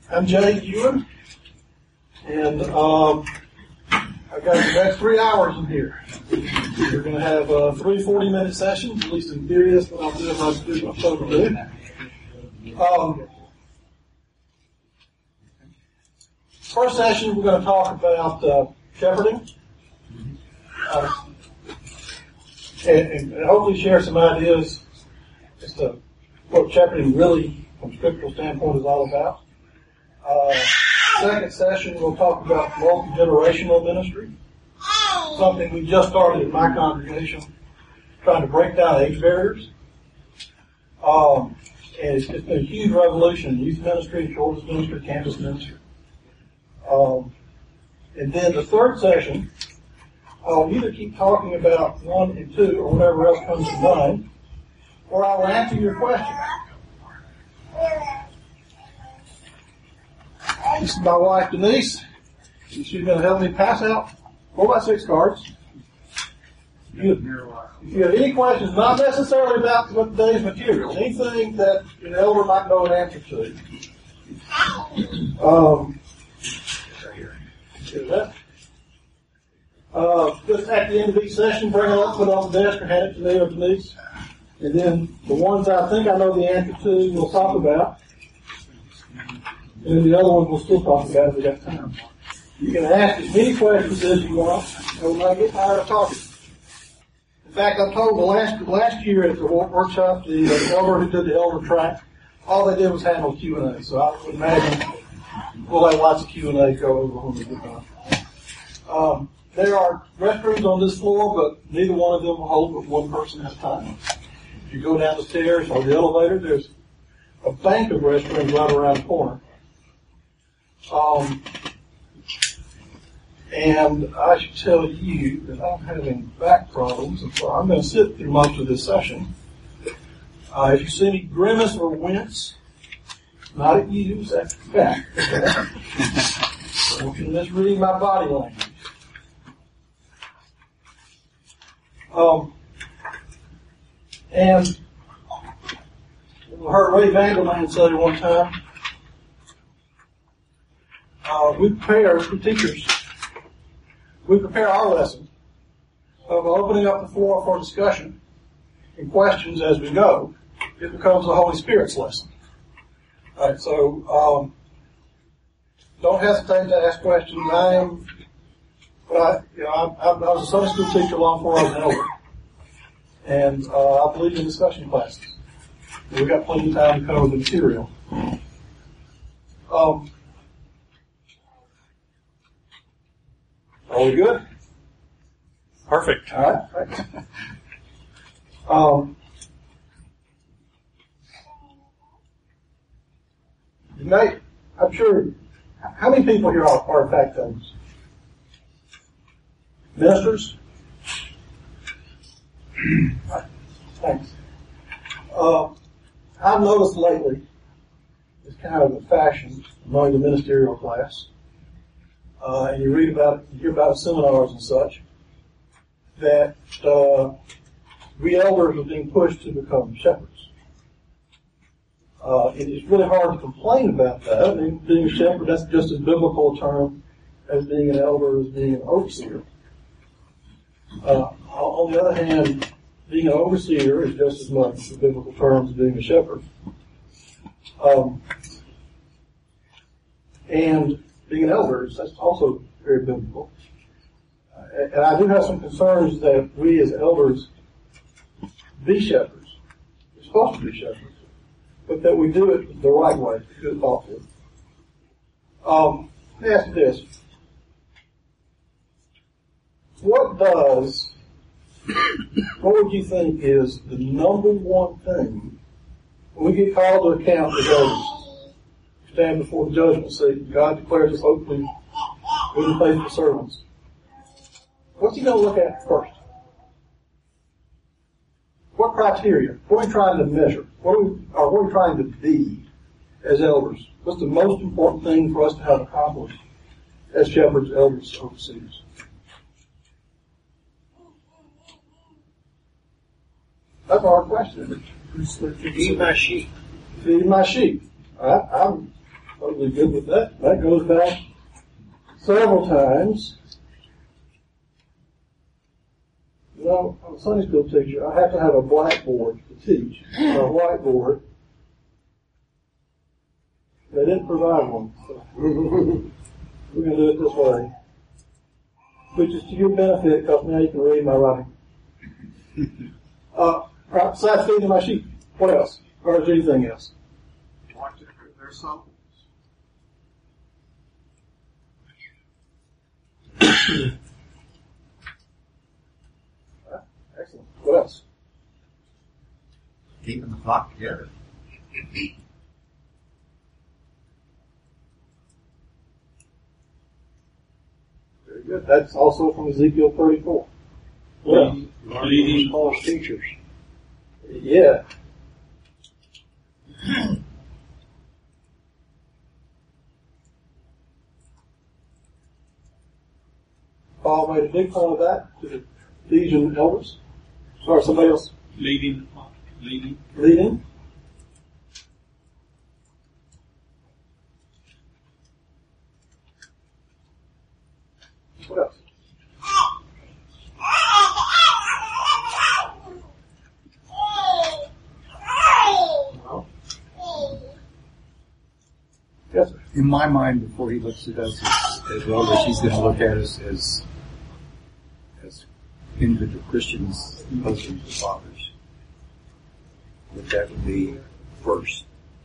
I'm Jay Ewan, and I've got the next 3 hours in here. We're going to have 3 40-minute sessions, at least in theory. That's what I'll do if I do what I'm supposed to do. First session, we're going to talk about shepherding, and hopefully share some ideas as to what shepherding really, from a scriptural standpoint, is all about. Second session, we'll talk about multi-generational ministry, something we just started in my congregation, trying to break down age barriers. And it's been a huge revolution in youth ministry, children's ministry, campus ministry. And then the third session, I'll either keep talking about 1 and 2 or whatever else comes to mind, or I'll answer your questions. This is my wife, Denise. She's going to help me pass out 4x6 cards. If you have any questions, not necessarily about today's material, anything that an elder might know an answer to. Just at the end of each session, bring it up, put it on the desk, or hand it to me or Denise. And then the ones I think I know the answer to, we'll talk about. And then the other ones we'll still talk about if we got time. You can ask as many questions as you want, and we'll not get tired of talking. In fact, I told last year at the workshop, the elder who did the elder track, all they did was handle Q&A. So I would imagine we'll have lots of Q&A go over when we get done. There are restrooms on this floor, but neither one of them will hold but one person at a time. If you go down the stairs or the elevator, there's a bank of restrooms right around the corner. And I should tell you that I'm having back problems, and so I'm going to sit through most of this session. If you see me grimace or wince, not at you, it's at the back. I want you to misread my body language. And I heard Ray Vanderman say one time, we prepare our lesson of opening up the floor for discussion and questions as we go. It becomes the Holy Spirit's lesson. All right, so don't hesitate to ask questions. I was a Sunday school teacher long before I was an elder, and I believe in discussion classes. We've got plenty of time to cover the material. Are we good? Perfect. All right. Tonight, I'm sure, how many people here are fact owners? Ministers? Thanks. I've noticed lately, it's kind of a fashion among the ministerial class, and you read about it, you hear about seminars and such, that we elders are being pushed to become shepherds. It's really hard to complain about that. I mean, being a shepherd, that's just as biblical a term as being an elder, as being an overseer. On the other hand, being an overseer is just as much a biblical term as being a shepherd. And being an elder, that's also very biblical. And I do have some concerns that we as elders be shepherds. We're supposed to be shepherds. But that we do it the right way, do it thoughtfully. Let me ask you this. What would you think is the number one thing when we get called to account as elders? Stand before the judgment seat, God declares us hopefully good and faithful servants. What's he going to look at first? What criteria? What are we trying to measure? What are we trying to be as elders? What's the most important thing for us to have accomplished as shepherds, elders, overseers? That's a hard question. Feed my sheep. Feed my sheep. I'm totally good with that. That goes back several times. You know, I'm a Sunday school teacher. I have to have a blackboard to teach, or a whiteboard. They didn't provide one. So we're going to do it this way. Which is to your benefit, because now you can read my writing. Right, besides feeding my sheep, what else? Or is there anything else? Watch their souls. Excellent. What else? Keeping the flock together. Very good. That's also from Ezekiel 34. Well, Leading false teachers. yeah. Paul made a big point of that to the Ephesian elders. Or somebody else leading the flock. Leading. leading. What else? Yes, sir. In my mind, before he looks at us as elders, he's going to look at us as individual Christians, husbands and fathers. That would be first.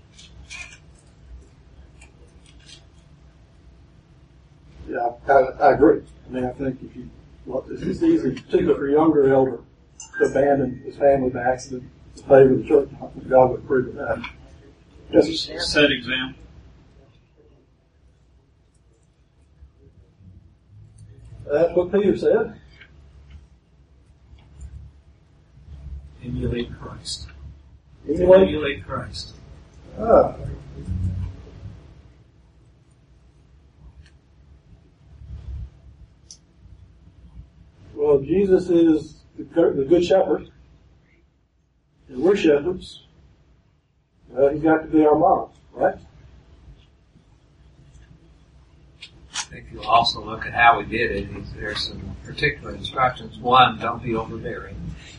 Yeah, I agree. I mean, I think if you, well, it's easy, particularly for a younger elder, to abandon his family by accident to favor the church. I think God would approve of that. Yes, sir. Set example. That's what Peter said. Emulate Christ. Anyway, Emulate Christ. Well, Jesus is the good shepherd, and we're shepherds. Well, he's got to be our model, right? I think you'll also look at how we did it. There's some particular instructions. One, don't be overbearing.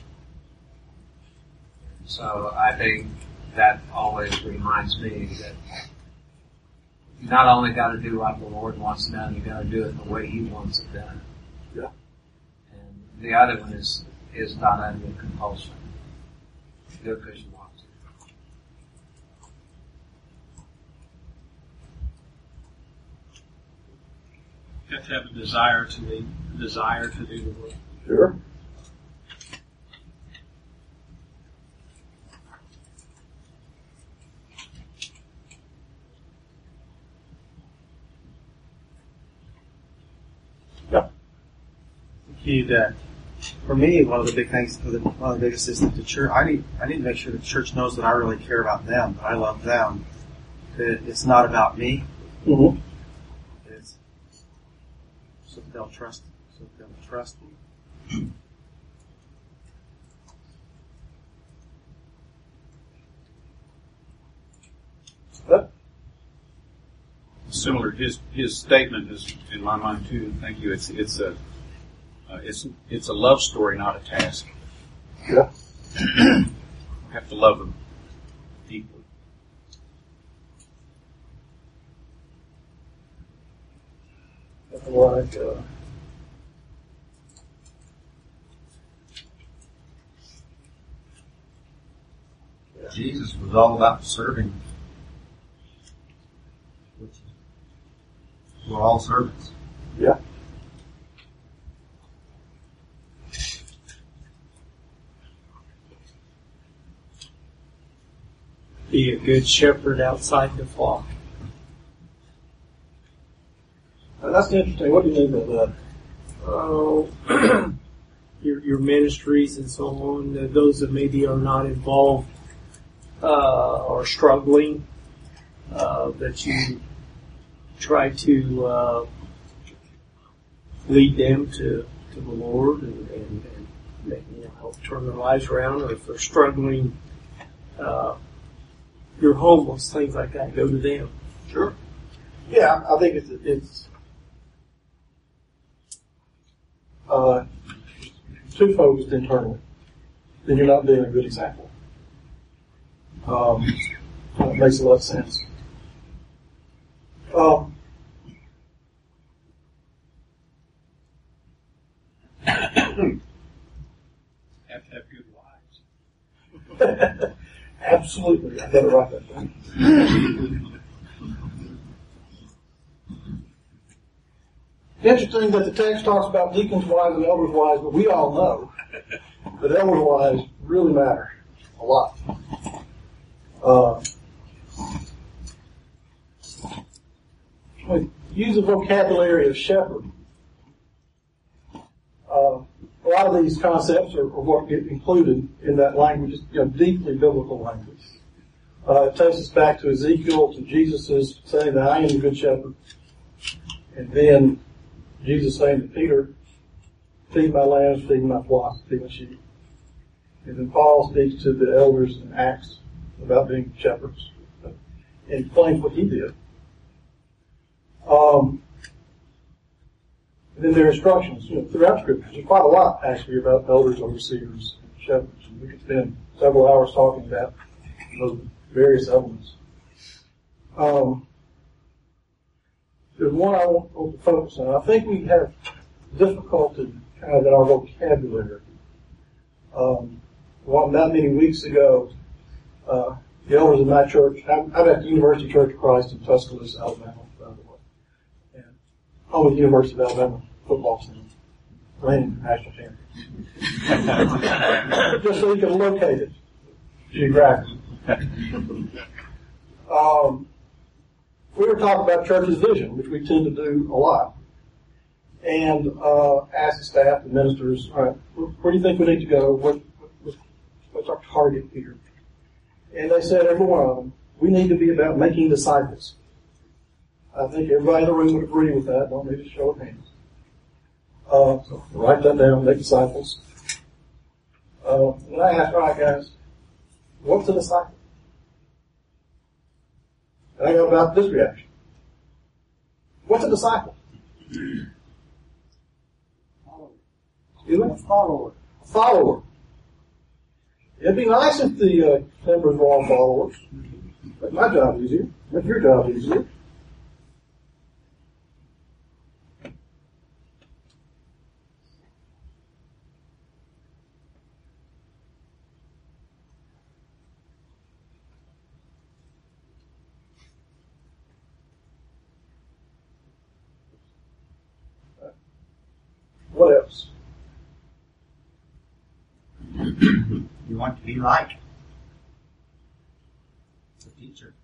So I think that always reminds me that you not only got to do what the Lord wants done, you got to do it the way He wants it done. Yeah. And the other one is not under compulsion. Do it because you want to. You have to have a desire to lead, a desire to do the work. Sure. Yeah. For me, one of the big things, one of the biggest is that the church. I need to make sure the church knows that I really care about them, that I love them. That it's not about me. Mm-hmm. It's so that they'll trust. So that they'll trust me. Similar, his statement is in my mind too. Thank you. It's a love story, not a task. Yeah. You have to love them deeply. Like, Jesus was all about serving. We're all servants. yeah. Be a good shepherd outside the flock. That's interesting. What do you mean by that? Your ministries and so on, those that maybe are not involved or struggling, that you try to lead them to the Lord and help turn their lives around. Or if they're struggling, you're homeless, things like that, go to them. Sure. Yeah, I think it's too focused internally. Then you're not being a good example. That makes a lot of sense. Have to have good wives. Absolutely. I better write that down. Interesting that the text talks about deacons' wives and elders' wives, but we all know that elders' wives really matter a lot. Use the vocabulary of shepherd. A lot of these concepts are what get included in that language, deeply biblical language. It takes us back to Ezekiel, to Jesus' saying that I am the good shepherd. And then Jesus saying to Peter, feed my lambs, feed my flock, feed my sheep. And then Paul speaks to the elders in Acts about being shepherds and explains what he did. And then there are instructions throughout Scripture. There's quite a lot, actually, about elders, overseers, and shepherds. And we could spend several hours talking about those various elements. There's one I want to focus on. I think we have difficulty kind of in our vocabulary. Not many weeks ago, the elders of my church, I'm at the University Church of Christ in Tuscaloosa, Alabama, by the way. And home of the University of Alabama football team, reigning national champion. Just so you can locate it geographically. We were talking about church's vision, which we tend to do a lot. And ask the staff, the ministers, all right, where do you think we need to go? What's our target here? And they said, every one of them, we need to be about making disciples. I think everybody in the room would agree with that. Don't need a show of hands. So write that down, make disciples. And I asked, all right, guys, what's a disciple? And I got about this reaction. What's a disciple? Excuse me? Follower. Follower. It'd be nice if the members were all followers. Make my job easier. Make your job easier. What else? You want to be like the teacher.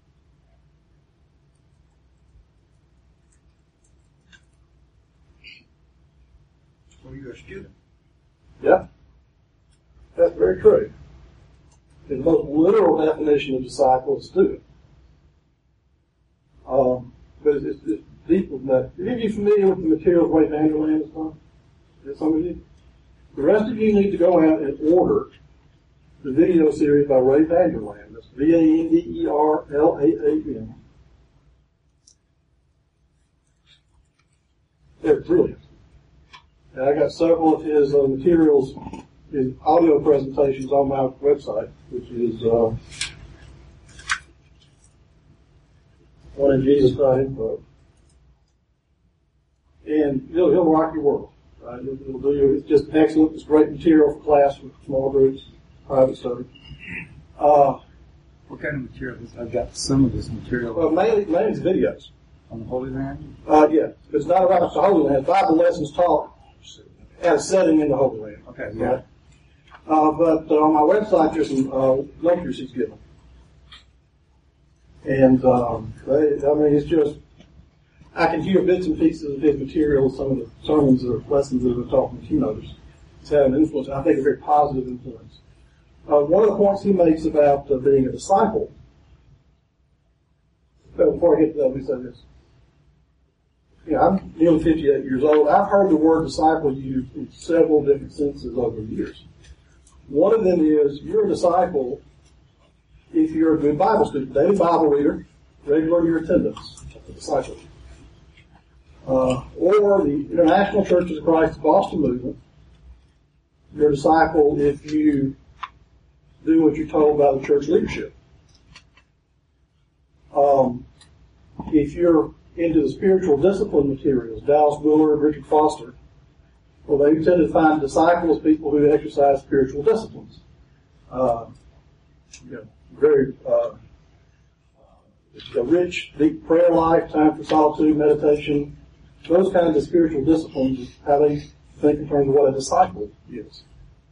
Well, you're a student. Yeah. That's very true. The most literal definition of disciple is student. But it's deeper than that. Are you familiar with the materials Ray Vander Laan has done? Is some of you? The rest of you need to go out and order the video series by Ray Vander Laan. That's Vanderlaan. They're brilliant. And I got several of his materials, his audio presentations on my website, which is oneinjesus.info. And he'll rock your world. Right? It'll do you. It's just excellent. It's great material for class, for small groups, private study. What kind of material? I've got some of this material Well, mainly it's videos. on the Holy Land. Yeah. It's not about the Holy Land. Bible lessons taught at a setting in the Holy Land. Okay, yeah. Right? But on my website, there's some lectures he's given. And, it's just, I can hear bits and pieces of his material, some of the sermons or lessons that have been taught from keynotes. It's had an influence, I think a very positive influence. One of the points he makes about being a disciple, before I get to that, let me say this. I'm nearly 58 years old. I've heard the word disciple used in several different senses over the years. One of them is, you're a disciple if you're a good Bible student, daily Bible reader, regular in your attendance. the disciple. Or the International Churches of Christ Boston movement, you're a disciple if you do what you're told by the church leadership. If you're into the spiritual discipline materials, Dallas Willard, Richard Foster, well, they tend to find disciples people who exercise spiritual disciplines. Very a rich, deep prayer life, time for solitude, meditation, those kinds of spiritual disciplines is how they think in terms of what a disciple is.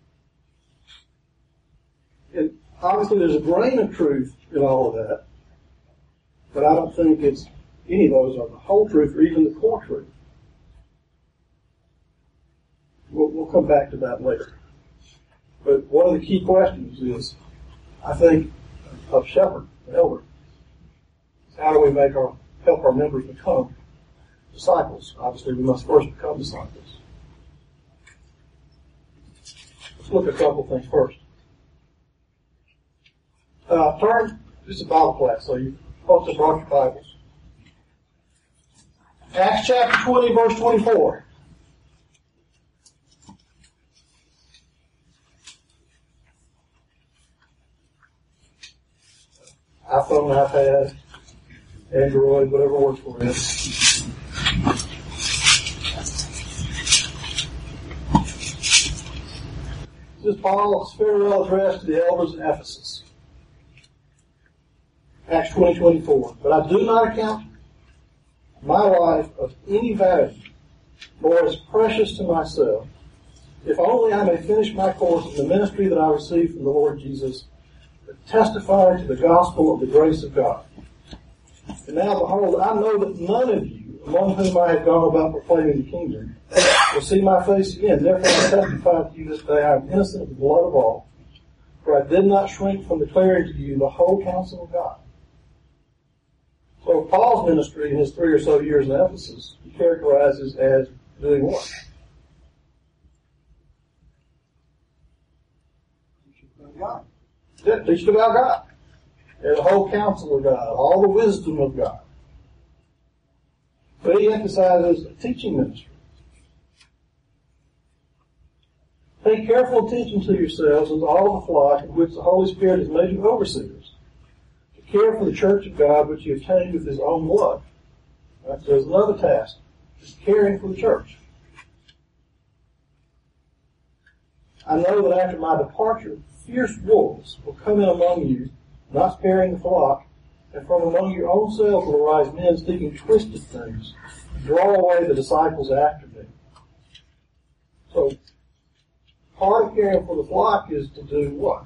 And obviously there's a grain of truth in all of that, but I don't think it's any of those are the whole truth or even the core truth. We'll come back to that later. But one of the key questions is, I think, of shepherd, an elder, is how do we help our members become disciples? Obviously, we must first become disciples. Let's look at a couple things first. This is a Bible class, so you folks have brought your Bibles. Acts chapter 20, verse 24. iPhone, iPad, Android, whatever works for you. This is Paul's farewell address to the elders in Ephesus. Acts 20:24. But I do not account my life of any value, nor as precious to myself, if only I may finish my course in the ministry that I received from the Lord Jesus, to testify to the gospel of the grace of God. And now, behold, I know that none of you, among whom I have gone about proclaiming the kingdom, will see my face again. Therefore I testify to you this day, I am innocent of the blood of all, for I did not shrink from declaring to you the whole counsel of God. So Paul's ministry in his 3 or so years in Ephesus, he characterizes as doing what? Teaching about God. And the whole counsel of God, all the wisdom of God. But he emphasizes a teaching ministry. Pay careful attention to yourselves and to all the flock in which the Holy Spirit has made you overseers, to care for the church of God which he obtained with his own blood. Right? So there's another task, is caring for the church. I know that after my departure, fierce wolves will come in among you, not sparing the flock, and from among your own selves will arise men speaking twisted things, to draw away the disciples after them. So, part of caring for the flock is to do what?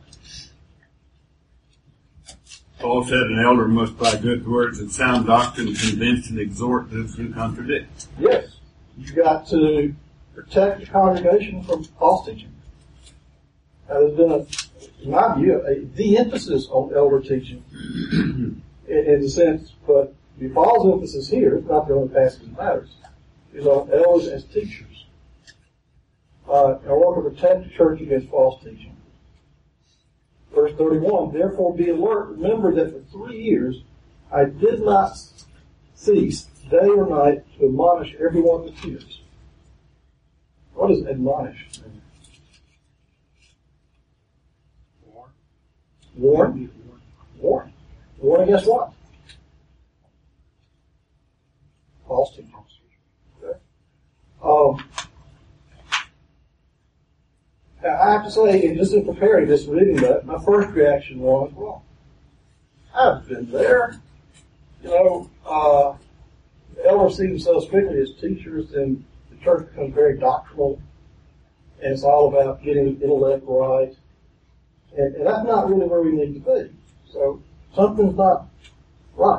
Paul said an elder must by good words and sound doctrine convince and exhort those who contradict. Yes. You've got to protect the congregation from false teaching. Now, there's been, in my view, a de-emphasis on elder teaching in the sense, but Paul's emphasis here, it's not the only passage that matters, is on elders as teachers. In order to protect the church against false teaching. Verse 31, therefore be alert, remember that for 3 years I did not cease day or night to admonish everyone with tears. What does admonish mean? Warn? Warn. Warn against what? False teaching. Okay. I have to say, just in preparing this, reading that, my first reaction was, well, I've been there. The elders see themselves strictly as teachers, and the church becomes very doctrinal, and it's all about getting intellect right. And that's not really where we need to be. So something's not right.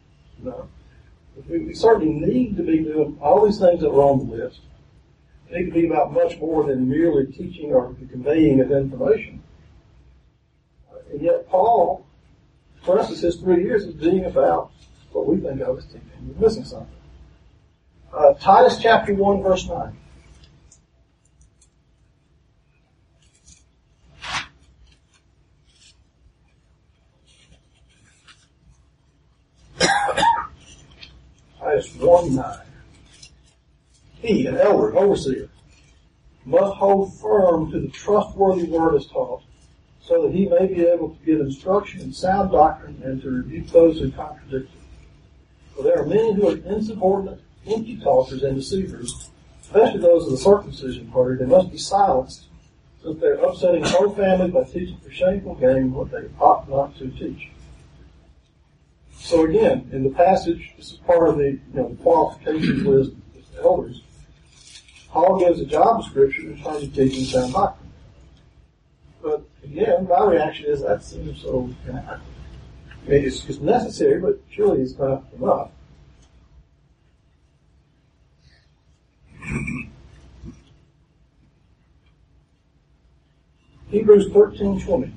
We certainly need to be doing all these things that were on the list. It needs to be about much more than merely teaching or the conveying of information. And yet Paul, for us, his 3 years is being about what we think of as teaching. We're missing something. Titus chapter 1, verse 9. Titus 1:9. He, an elder, overseer, must hold firm to the trustworthy word as taught, so that he may be able to give instruction in sound doctrine and to rebuke those who contradict it. For there are many who are insubordinate, empty talkers, and deceivers, especially those of the circumcision party. They must be silenced, since they are upsetting the whole family by teaching for shameful gain what they ought not to teach. So again, in the passage, this is part of the qualifications list of elders. Paul gives a job description in terms of teaching sound doctrine. But again, my reaction is that seems so inadequate. I mean, it's necessary, but surely it's not enough. Hebrews 13:20.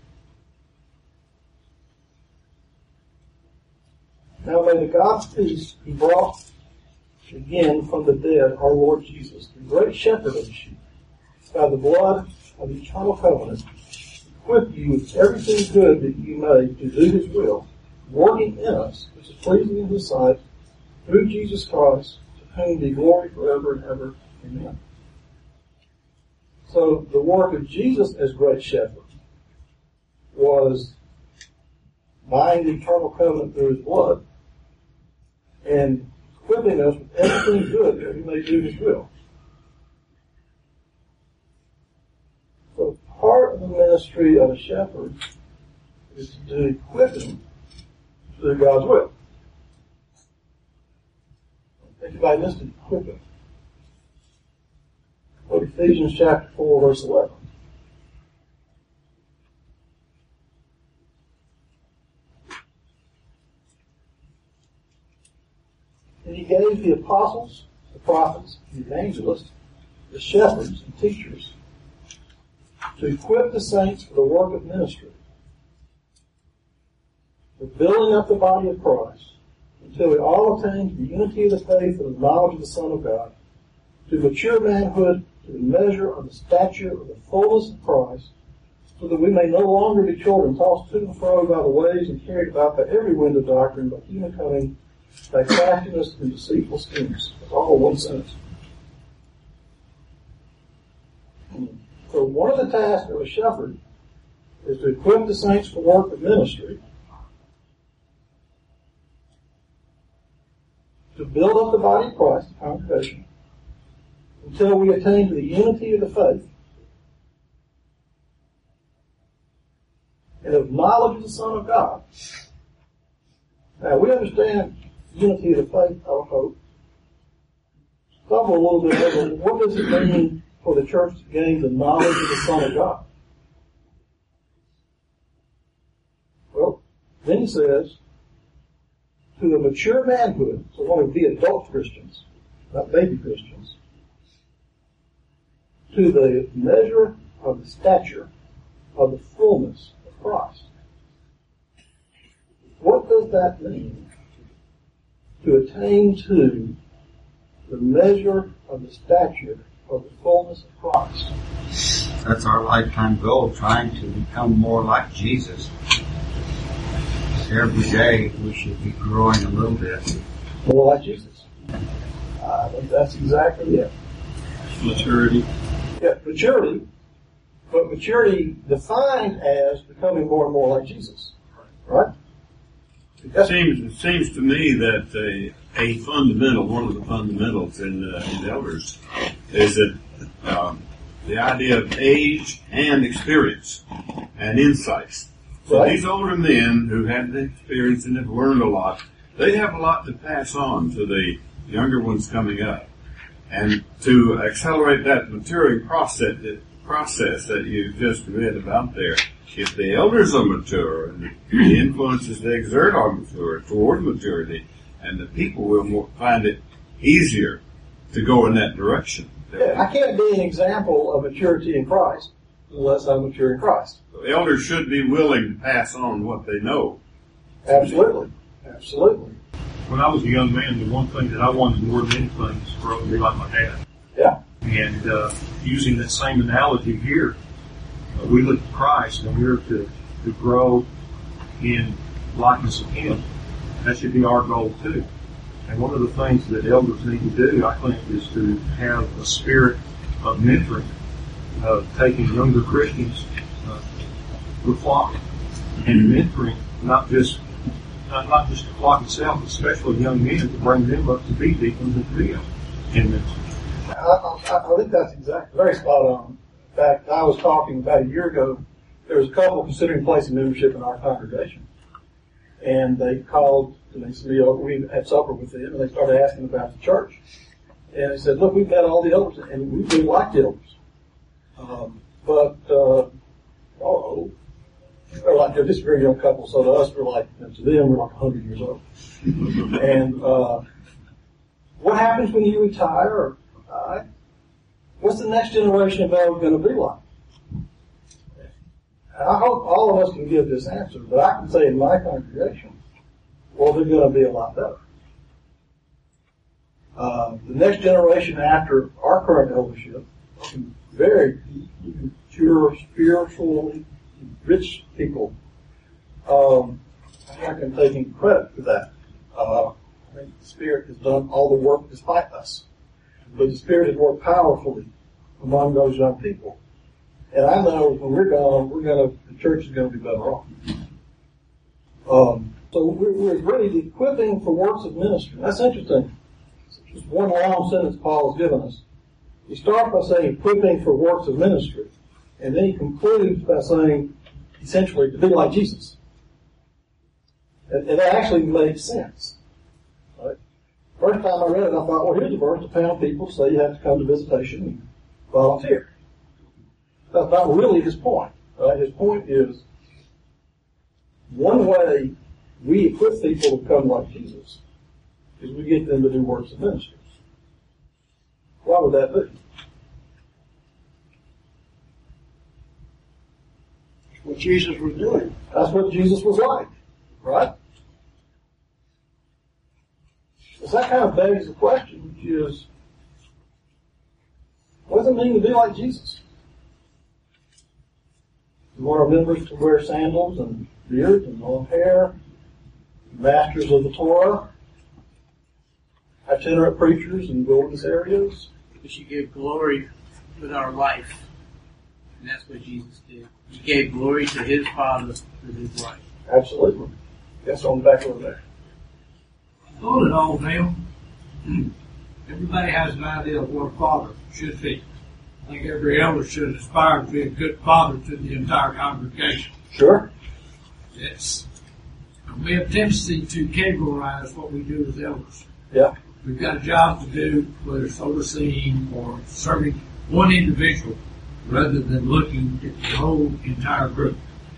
Now may the God of peace, who brought again from the dead our Lord Jesus, the great shepherd of the sheep, by the blood of the eternal covenant, equip you with everything good that you may to do his will, working in us, which is pleasing in his sight, through Jesus Christ, to whom be glory forever and ever. Amen. So the work of Jesus as great shepherd was buying the eternal covenant through his blood and equipping us with everything good that we may do his will. So part of the ministry of a shepherd is to equip him to do God's will. Everybody missed it, equip him. Go to Ephesians chapter 4, verse 11. And he gave the apostles, the prophets, the evangelists, the shepherds, and teachers to equip the saints for the work of ministry, for building up the body of Christ, until we all attain to the unity of the faith and the knowledge of the Son of God, to mature manhood, to the measure of the stature of the fullness of Christ, so that we may no longer be children tossed to and fro by the waves and carried about by every wind of doctrine, by human cunning, by craftiness and deceitful schemes. That's all one sentence. So one of the tasks of a shepherd is to equip the saints for work of ministry, to build up the body of Christ, the congregation, until we attain to the unity of the faith and of knowledge of the Son of God. Now, we understand unity of the faith, I hope. Stumble a little bit over what does it mean for the church to gain the knowledge of the Son of God? Well, then he says, to the mature manhood, so when we be adult Christians, not baby Christians, to the measure of the stature of the fullness of Christ. What does that mean? To attain to the measure of the stature of the fullness of Christ. That's our lifetime goal, trying to become more like Jesus. Every day we should be growing a little bit. More like Jesus. I think that's exactly it. Maturity. Yeah, maturity, but maturity defined as becoming more and more like Jesus. Right? It seems to me that a fundamental, one of the fundamentals in elders is that the idea of age and experience and insights. So right. These older men who have the experience and have learned a lot, they have a lot to pass on to the younger ones coming up. And to accelerate that maturing process that you just read about there, if the elders are mature and the influences they exert are mature toward maturity, and the people will find it easier to go in that direction. Yeah, I can't be an example of maturity in Christ unless I'm mature in Christ. So elders should be willing to pass on what they know. Absolutely. Absolutely. When I was a young man, the one thing that I wanted more than anything was to grow to be like my dad. Yeah. And using that same analogy here, we look at Christ and we're to grow in likeness of Him. That should be our goal too. And one of the things that elders need to do, I think, is to have a spirit of mentoring, of taking younger Christians to the flock and mentoring not just the flock itself, but especially young men, to bring them up to be deacons and to be in ministry. I think that's very spot on. In fact, I was talking about a year ago. There was a couple considering placing membership in our congregation, and they called and they said, we had supper with them, and they started asking about the church. And they said, look, we've met all the elders, and we really like the elders. They're like, they're just a very young couple, so to us, we're like, to them, we're like 100 years old. And what happens when you retire? What's the next generation of elders going to be like? I hope all of us can give this answer, but I can say in my congregation, well, they're going to be a lot better. The next generation after our current eldership are very pure, spiritually rich people. I'm not going to take any credit for that. I think the Spirit has done all the work despite us. But the Spirit has worked powerfully among those young people. And I know when we're gone, the church is going to be better off. So we're really equipping for works of ministry. That's interesting. Just one long sentence Paul has given us. He starts by saying equipping for works of ministry. And then he concludes by saying, essentially, to be like Jesus. And that actually made sense. Right? First time I read it, I thought, well, here's a verse to pound people, so you have to come to visitation and volunteer. That's not really his point. Right? His point is, one way we equip people to become like Jesus is we get them to do works of ministry. Why would that be? What Jesus was doing. That's what Jesus was like, right? So that kind of begs the question, which is, what does it mean to be like Jesus? We want our members to wear sandals and beards and long hair, masters of the Torah, itinerant preachers in wilderness areas. We should give glory with our life. And that's what Jesus did. He gave glory to his Father with his life. Absolutely. That's on the back over there. All in all, Neil, everybody has an idea of what a father should be. I think every elder should aspire to be a good father to the entire congregation. Sure. Yes. We have a tendency to categorize what we do as elders. Yeah. We've got a job to do, whether it's overseeing or serving one individual, rather than looking at the whole entire group.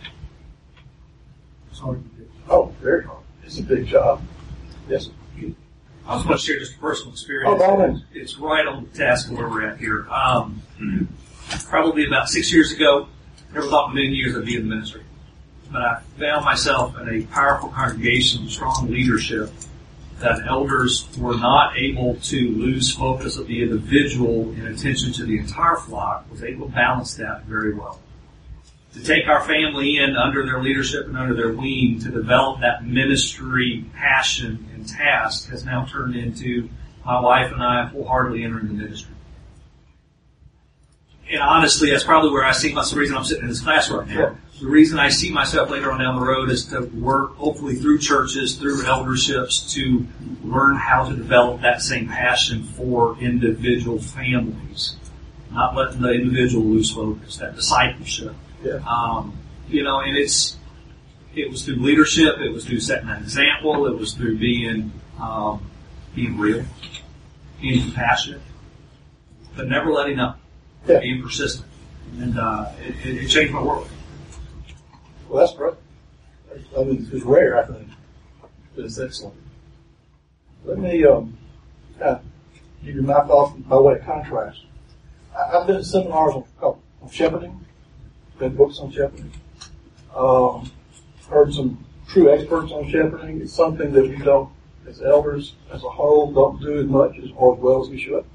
It's hard to do. Oh, very hard. It's a big job. Yes. I was going to share just a personal experience. Oh, by all means. It's right on the task of where we're at here. Probably about 6 years ago, never thought in a million years I'd be in the ministry. But I found myself in a powerful congregation with strong leadership that elders were not able to lose focus of the individual in attention to the entire flock, was able to balance that very well. To take our family in under their leadership and under their wing to develop that ministry passion and task has now turned into my wife and I wholeheartedly entering the ministry. And honestly, that's probably where I see myself, the reason I'm sitting in this class right now. The reason I see myself later on down the road is to work, hopefully through churches, through elderships, to learn how to develop that same passion for individual families. Not letting the individual lose focus, that discipleship. Yeah. And it was through leadership, it was through setting an example, it was through being real, being compassionate, but never letting up, being persistent. And it changed my world. Well, that's right. I mean, it's rare, I think, but it's excellent. Let me give you my thoughts by way of contrast. I've been to seminars on shepherding, read books on shepherding, heard some true experts on shepherding. It's something that we don't, as elders as a whole, don't do as much or as well as we should.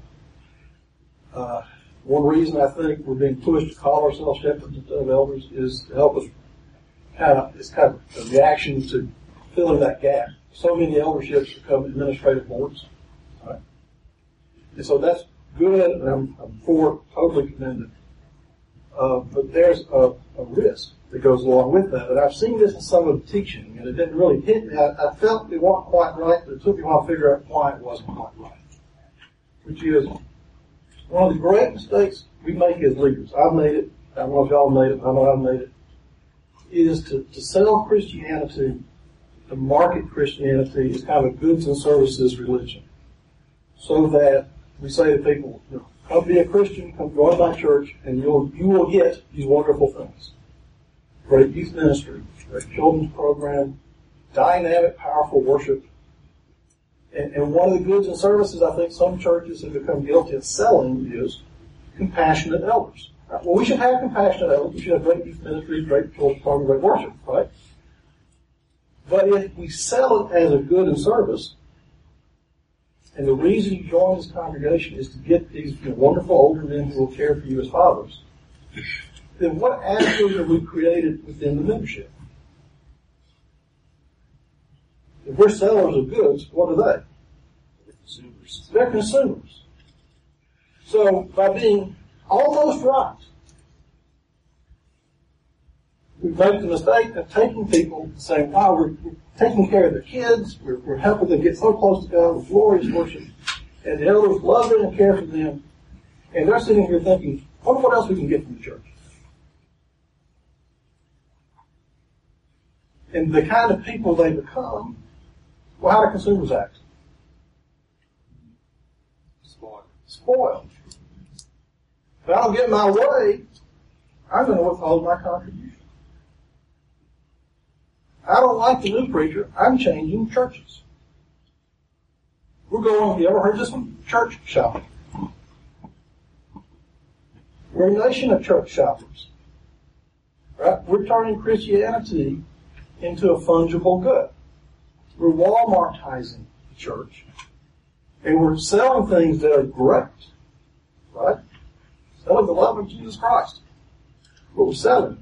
One reason I think we're being pushed to call ourselves shepherds instead of elders is to help us it's kind of a reaction to filling that gap so many elderships become administrative boards. Right? And so that's good, and I'm for totally commended. But there's a risk that goes along with that. And I've seen this in some of the teaching, and it didn't really hit me. I felt it wasn't quite right, but it took me a while to figure out why it wasn't quite right. Which is one of the great mistakes we make as leaders. I've made it. I don't know if y'all made it. I know I've made it. Is to sell Christianity, to market Christianity as kind of a goods and services religion. So that we say to people, you know, come be a Christian, come join my church, and you will get these wonderful things. Great youth ministry, great children's program, dynamic, powerful worship. And one of the goods and services I think some churches have become guilty of selling is compassionate elders. Right? Well, we should have compassionate elders. We should have great youth ministry, great children's program, great worship, right? But if we sell it as a good and service, and the reason you join this congregation is to get these wonderful older men who will care for you as fathers, then what attitude have we created within the membership? If we're sellers of goods, what are they? Consumers. They're consumers. So by being almost right, we make the mistake of taking people and saying, wow, we're taking care of their kids, we're helping them get so close to God with glorious worship, and the elders love them and care for them, and they're sitting here thinking, wonder what else we can get from the church. And the kind of people they become, well, how do consumers act? Spoiled. If I don't get my way, I'm going to withhold my contribution. I don't like the new preacher, I'm changing churches. We're going, you ever heard this one? Church shopping. We're a nation of church shoppers. Right? We're turning Christianity into a fungible good. We're Walmartizing the church. And we're selling things that are great. Right? Selling the love of Jesus Christ. But we're selling.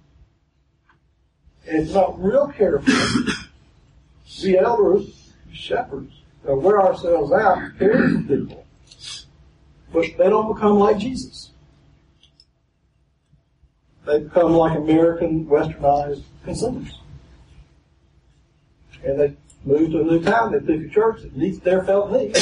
And it's not real careful. The elders, shepherds, wear ourselves out, care for people. But they don't become like Jesus. They become like American, westernized consumers. And they move to a new town, they pick a church that meets their felt needs.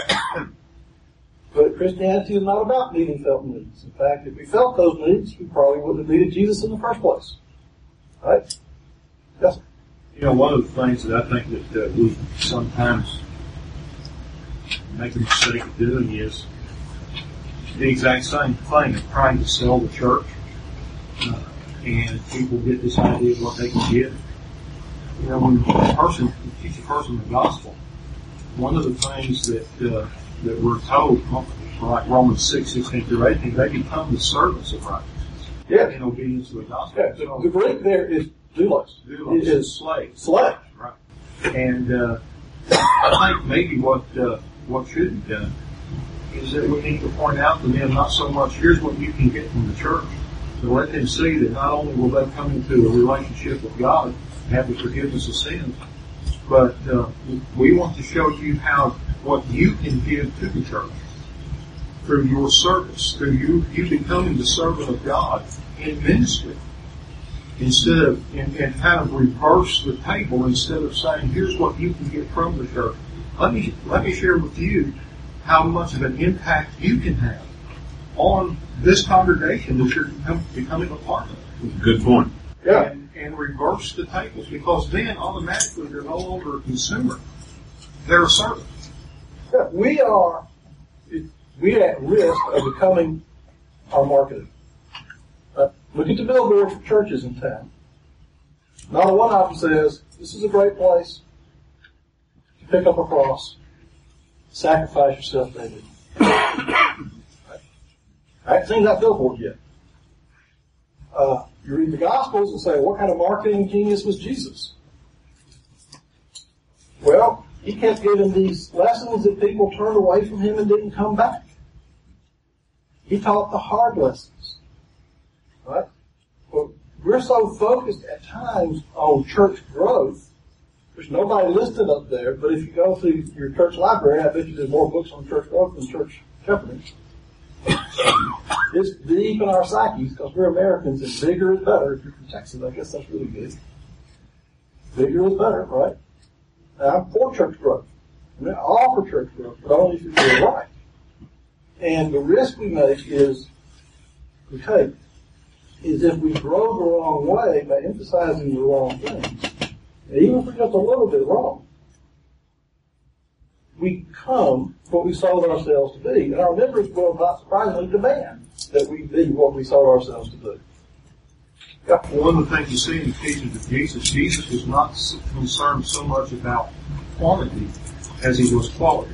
But Christianity is not about meeting felt needs. In fact, if we felt those needs, we probably wouldn't have needed Jesus in the first place. Right? Yes. You know, one of the things that I think that we sometimes make a mistake of doing is the exact same thing of trying to sell the church. And people get this idea of what they can get. You know, when you teach a person the gospel, one of the things that we're told, like Romans 6:16-18, they become the servants of righteousness. Yeah. In obedience to the gospel. Yeah, the Greek there is doulos. Doulos. It is slave. Slave. Right. And I think maybe what should be done is that we need to point out to them not so much, here's what you can get from the church, to let them see that not only will they come into a relationship with God, have the forgiveness of sins, but we want to show you what you can give to the church through your service, through you becoming the servant of God in ministry. Instead of, and kind of reverse the table, instead of saying, here's what you can get from the church. Let me share with you how much of an impact you can have on this congregation that you're becoming a part of. Good point. Yeah. And reverse the tables, because then automatically they're no longer a consumer. They're a servant. Yeah, we're at risk of becoming our marketing. Look at the billboard for churches in town. Not one of them says, this is a great place to pick up a cross, sacrifice yourself daily. I haven't seen that billboard yet. You read the Gospels and say, what kind of marketing genius was Jesus? Well, he kept giving these lessons that people turned away from him and didn't come back. He taught the hard lessons. Right? But we're so focused at times on church growth There's nobody listed up there, but if you go through your church library, I bet you there's more books on church growth than church shepherding. It's deep in our psyches because we're Americans, and bigger is better. If you're from Texas, I guess that's really good. Bigger is better, right? Now, I'm for church growth. I mean, all for church growth, but only if you do it right. And the risk we take is if we grow the wrong way by emphasizing the wrong things, and even if we're just a little bit wrong, we become what we sold ourselves to be. And our members will, not surprisingly, demand that we be what we sold ourselves to be. Well, one of the things you see in the teachings of Jesus was not concerned so much about quantity as he was quality.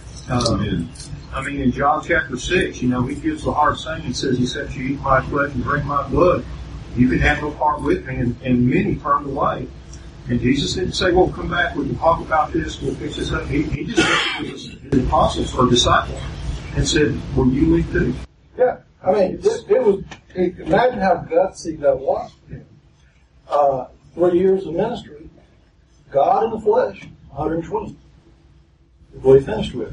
I mean, in John chapter 6, he gives the hard saying and says, he said, you eat my flesh and drink my blood, you can have no part with me, and many turned away. And Jesus didn't say, well, come back, we can talk about this, we'll fix this up. He just looked at his apostles or disciples and said, will you leave too? Yeah. I mean, imagine how gutsy that was for him. 3 years of ministry, God in the flesh, 120. That's what he finished with.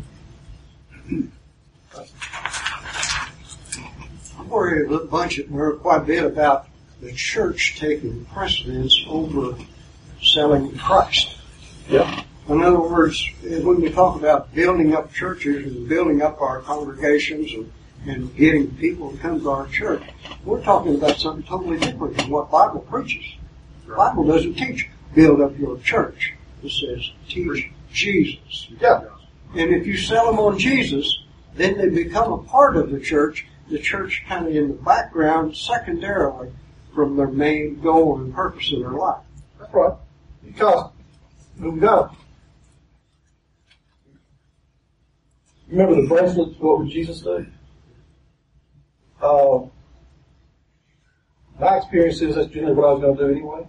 I'm worried quite a bit about the church taking precedence over selling Christ. Yeah. In other words, when we talk about building up churches and building up our congregations and getting people to come to our church, we're talking about something totally different than what Bible preaches. The Bible doesn't teach build up your church. It says teach Jesus. Yeah. And if you sell them on Jesus, then they become a part of the church kind of in the background, secondarily, from their main goal and purpose in their life. That's right. Because we've got, remember the bracelets, what would Jesus do? My experience is that's generally what I was going to do anyway.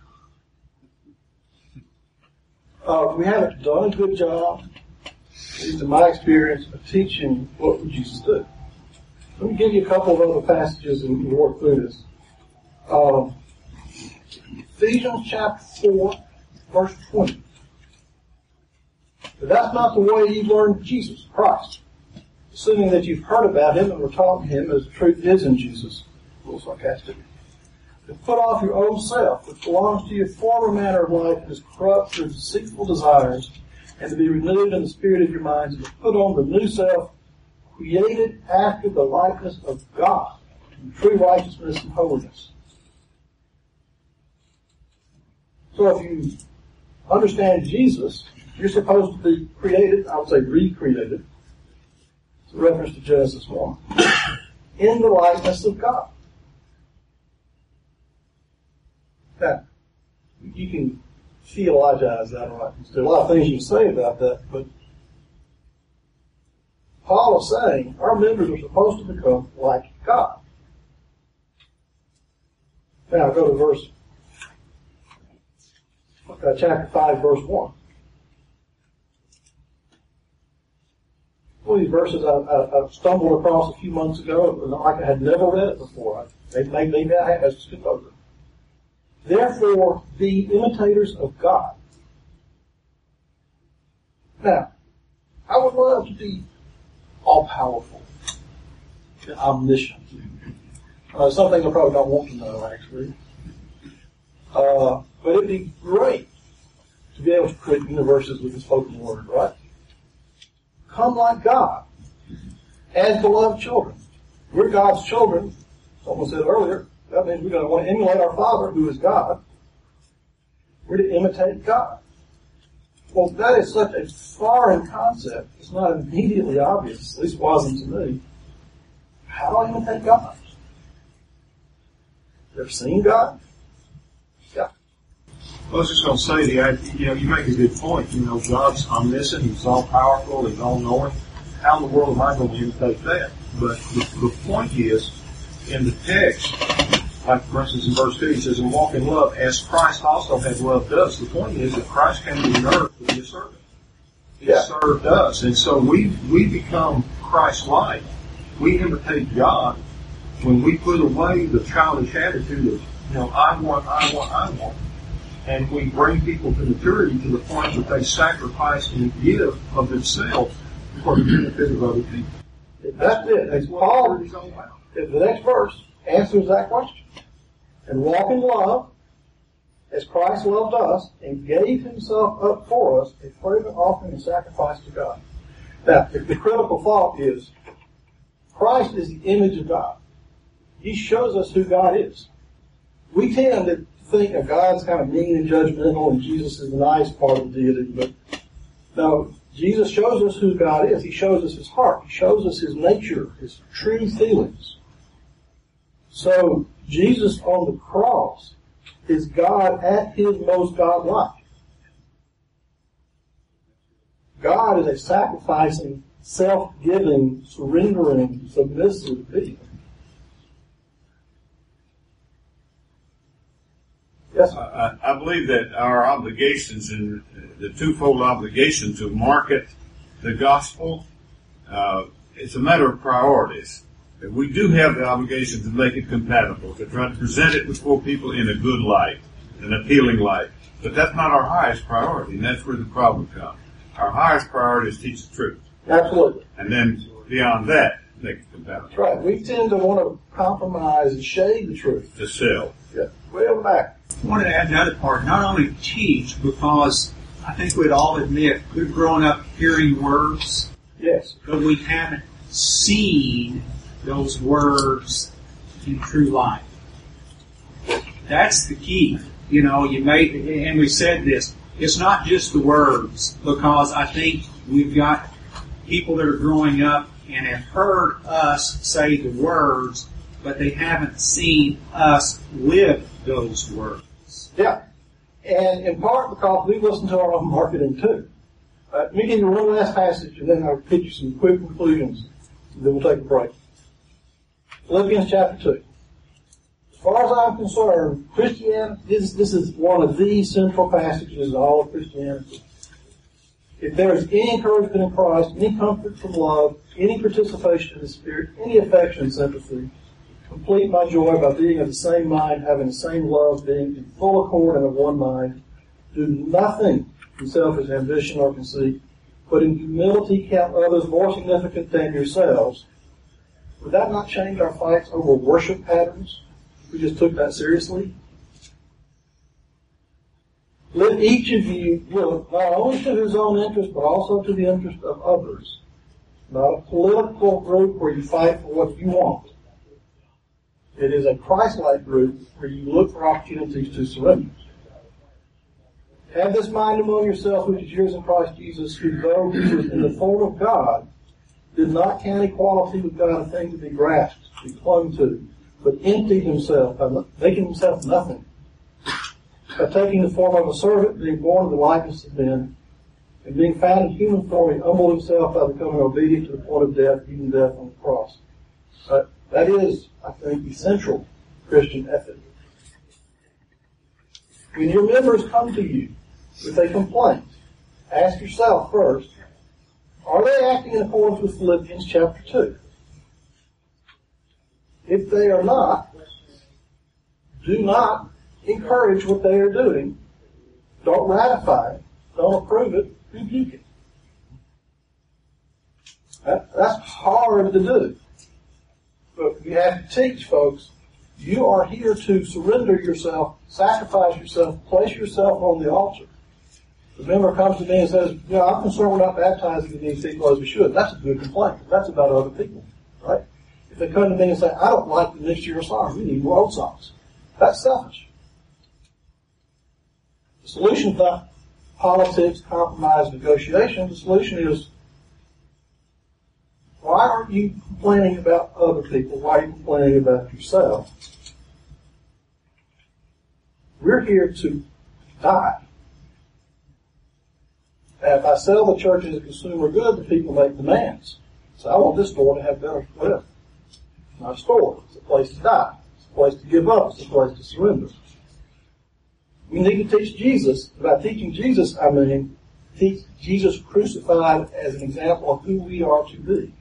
We haven't done a good job, at least in my experience, of teaching what would Jesus do. Let me give you a couple of other passages and work through this. Ephesians chapter 4, verse 20. But that's not the way you learned Jesus, Christ. Assuming that you've heard about him and were taught him as the truth is in Jesus. A little sarcastic. To put off your old self, which belongs to your former manner of life and is corrupt through deceitful desires, and to be renewed in the spirit of your minds, and to put on the new self, created after the likeness of God, in true righteousness and holiness. So if you understand Jesus, you're supposed to be created, I would say recreated. It's a reference to Genesis 1. In the likeness of God. Now, you can theologize that, right? There's a lot of things you can say about that, but Paul is saying our members are supposed to become like God. Now, go to chapter 5, verse 1. One of these verses I stumbled across a few months ago, like I had never read it before. Maybe I had skipped over it. Therefore, be imitators of God. Now, I would love to be all-powerful, omniscient. Something I probably don't want to know, actually. But it'd be great to be able to create universes with the spoken word, right? Come like God, as beloved children. We're God's children. Someone said earlier, that means we're going to want to emulate our Father, who is God. We're to imitate God. Well, that is such a foreign concept. It's not immediately obvious, at least it wasn't to me. How do I imitate God? You ever seen God? Yeah. I was just going to say, you make a good point. God's omniscient, he's all-powerful, he's all-knowing. How in the world am I going to imitate that? But the point is, in the text, like for instance in verse 2, he says, and walk in love as Christ also had loved us. The point is that Christ came to the earth to be a servant. He served us. And so we become Christ-like. We imitate God when we put away the childish attitude of, I want. and we bring people to maturity to the point that they sacrifice and give of themselves for the benefit of other people. That's it. As Paul, the next verse answers that question. And walk in love, as Christ loved us and gave himself up for us, a fragrant offering and sacrifice to God. Now, the critical thought is, Christ is the image of God. He shows us who God is. We tend to think of God's kind of mean and judgmental, and Jesus is the nice part of the deity, but no, Jesus shows us who God is. He shows us his heart. He shows us his nature, his true feelings. So, Jesus on the cross is God at his most godlike. God is a sacrificing, self-giving, surrendering, submissive being. Yes, I believe that our obligations and the twofold obligation to market the gospel, it's a matter of priorities. We do have the obligation to make it compatible, to try to present it before people in a good light, an appealing light. But that's not our highest priority, and that's where the problem comes. Our highest priority is to teach the truth. Absolutely. And then beyond that, make it compatible. That's right. We tend to want to compromise and shade the truth. To sell. Yeah. Way on the back. I wanted to add another part, not only teach, because I think we'd all admit we've grown up hearing words, yes, but we haven't seen those words in true life. That's the key. You know, and we said this, it's not just the words, because I think we've got people that are growing up and have heard us say the words, but they haven't seen us live those words. Yeah. And in part because we listen to our own marketing too. Let me give you one last passage and then I'll pitch you some quick conclusions. And then we'll take a break. Philippians chapter 2. As far as I'm concerned, Christianity, this is one of the central passages in all of Christianity. If there is any encouragement in Christ, any comfort from love, any participation in the Spirit, any affection and sympathy, complete my joy by being of the same mind, having the same love, being in full accord and of one mind. Do nothing from selfish ambition or conceit, but in humility count others more significant than yourselves. Would that not change our fights over worship patterns? We just took that seriously. Let each of you look not only to his own interest, but also to the interest of others. Not a political group where you fight for what you want. It is a Christ-like group where you look for opportunities to surrender. Have this mind among yourself, which is yours in Christ Jesus, who, though he was in the form of God, did not count equality with God a thing to be grasped, to be clung to, but emptied himself by making himself nothing. By taking the form of a servant, being born in the likeness of men, and being found in human form, he humbled himself by becoming obedient to the point of death, even death on the cross. That is, I think, essential Christian ethic. When your members come to you with a complaint, ask yourself first, are they acting in accordance with Philippians chapter 2? If they are not, do not encourage what they are doing. Don't ratify it. Don't approve it. Rebuke it. That's hard to do. But you have to teach folks, you are here to surrender yourself, sacrifice yourself, place yourself on the altar. The member comes to me and says, I'm concerned we're not baptizing these people as we should. That's a good complaint. That's about other people, right? If they come to me and say, I don't like the mixture of songs, we need more old songs. That's selfish. The solution is not politics, compromise, negotiation. The solution is, why aren't you complaining about other people? Why are you complaining about yourself? We're here to die. If I sell the church as a consumer good, the people make demands. So I want this store to have better whatever. It's not a store. It's a place to die. It's a place to give up. It's a place to surrender. We need to teach Jesus. By teaching Jesus, I mean teach Jesus crucified as an example of who we are to be.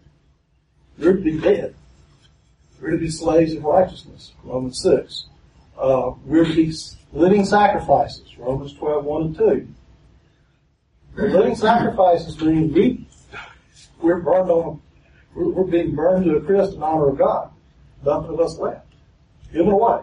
We're to be dead. We're to be slaves of righteousness, Romans 6. We're to be living sacrifices, Romans 12:1 and 2. The living sacrifices mean we're being burned to a crisp in honor of God. Nothing of us left. Given away.